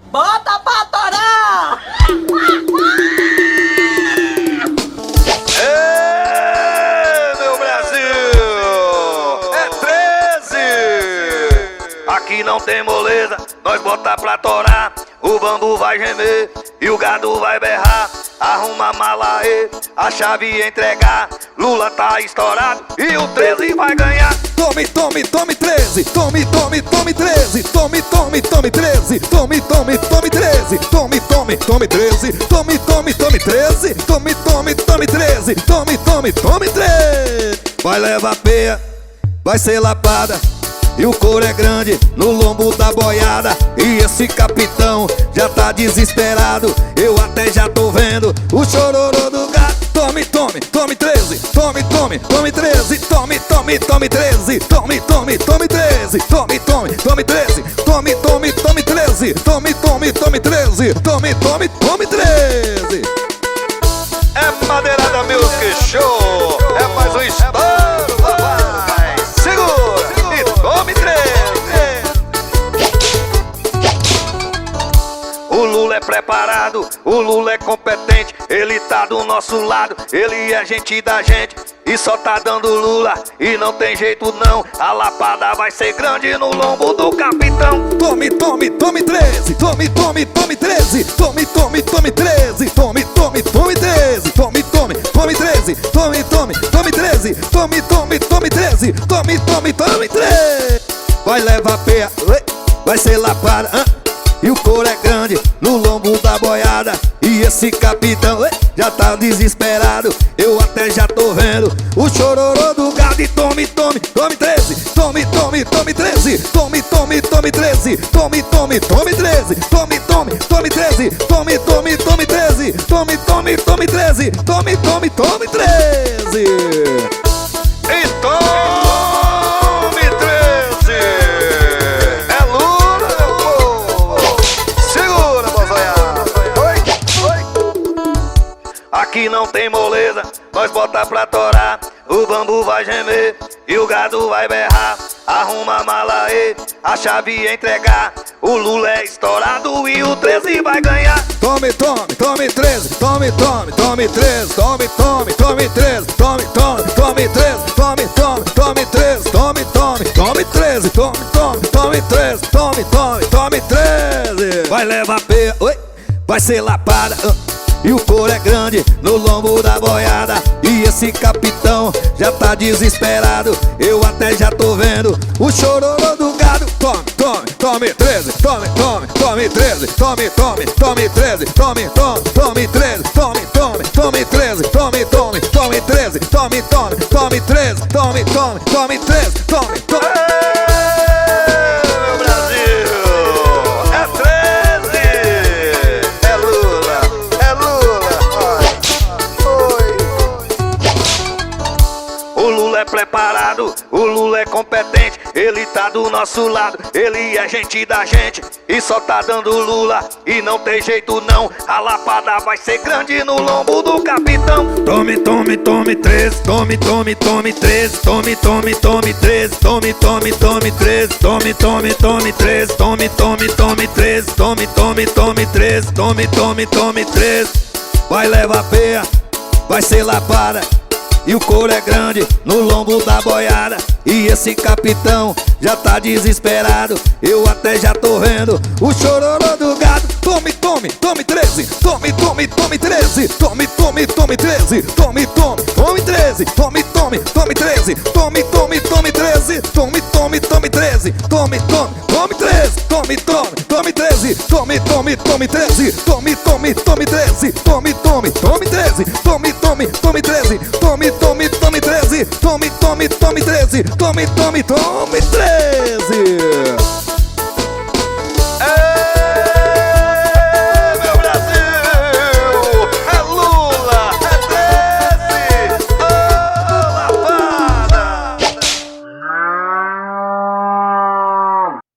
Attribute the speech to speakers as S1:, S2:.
S1: Bota pra torar!
S2: Ê, meu Brasil! É 13! Aqui não tem moleza, nós bota pra torar. O bambu vai gemer e o gado vai berrar. Arruma a mala aí, a chave entregar. Lula tá estourado e o 13 vai ganhar.
S3: Tome, tome, tome 13. Tome, tome, tome 13. Tome, tome, tome 13. Tome, tome, tome 13. Tome, tome, tome 13. Tome, tome, tome 13. Tome, tome, tome 13. Tome, tome, tome 13. Vai levar peia, vai ser lapada. E o couro é grande no lombo da boiada. E esse capitão já tá desesperado. Eu até já tô vendo o chororô do gato. Tome, tome, tome 13. Tome, tome, tome 13. Tome, tome, tome 13. Tome, tome, tome 13. Tome, tome, tome 13. Tome, tome, tome 13. Tome, tome, tome 13. Tome, tome, tome 13.
S2: É Madeirada Music Show. É mais um estouro, papai. Segura e tome 13. O Lula é preparado, o Lula é competente. Ele tá do nosso lado, ele é gente da gente. E só tá dando Lula e não tem jeito não. A lapada vai ser grande no lombo do capitão.
S3: Tome, tome, tome 13. Tome, tome, tome 13. Tome, tome, tome 13. Tome, tome, tome 13. Tome, tome, tome 13. Tome, tome, tome 13. Tome, tome, tome 13. Tome, tome, tome 13. Vai levar peia, vai ser lapada. E o couro é grande no lombo da boiada. E esse capitão já tá desesperado. Eu até já tô vendo o chororô do gado. E tome, tome, tome 13. Tome, tome, tome 13. Tome, tome, tome 13. Tome, tome, tome 13. Tome, tome, tome 13. Tome, tome, tome 13. Tome, tome, tome 13. Tome, tome, tome 13.
S2: E tome 13. É Lula, meu povo. Segura, moçoiada. Aqui não tem moleza, nós bota pra torar. O bambu vai gemer e o gado vai berrar. Arruma a mala aí, a chave entregar. O Lula é estourado e o 13 vai ganhar.
S3: Tome, tome, tome 13. Tome, tome, tome 13. Tome, tome, tome 13. Tome, tome, tome 13. Tome, tome, tome 13. Tome, tome, tome 13. Tome, tome, tome 13. Tome, tome, tome 13. Vai levar peia, vai ser lapada. E o couro é grande no lombo da boiada. E esse capitão já tá desesperado. Eu até já tô vendo o chororô do gado. Tome, tome, tome 13. Tome, tome, tome 13. Tome, tome, tome 13. Tome, tome, tome 13. Tome, tome, tome 13. Tome, tome, tome 13. Tome, tome, tome 13. Tome, tome, tome 13. Tome, tome.
S2: Meu Brasil, é 13. É Lula, é Lula. Oi. O Lula é preparado, o Lula é competente. Ele tá do nosso lado, ele é gente da gente. E só tá dando Lula e não tem jeito não. A lapada vai ser grande no lombo do capitão.
S3: Tome, tome, tome 13. Tome, tome, tome 13. Tome, tome, tome 13. Tome, tome, tome 13. Tome, tome, tome 13. Tome, tome, tome 13. Tome, tome, tome 13. Tome, tome, tome 13. Vai levar peia, vai ser lapada. E o couro é grande no lombo da boiada. E esse capitão já tá desesperado. Eu até já tô vendo o chororô do gado. Tome, tome, tome 13. Tome, tome, tome 13. Tome, tome, tome 13. Tome, tome, tome 13. Tome, tome, tome 13. Tome, tome, tome 13. Tome, tome, tome 13. Tome, tome, tome 13. Tome, tome, tome 13. Tome, tome, tome 13. Tome, tome, tome 13. Tome, tome, tome 13. Tome, tome, tome 13. Tome, tome, tome 13. Tome, tome, tome 13. Tome, tome, tome 13.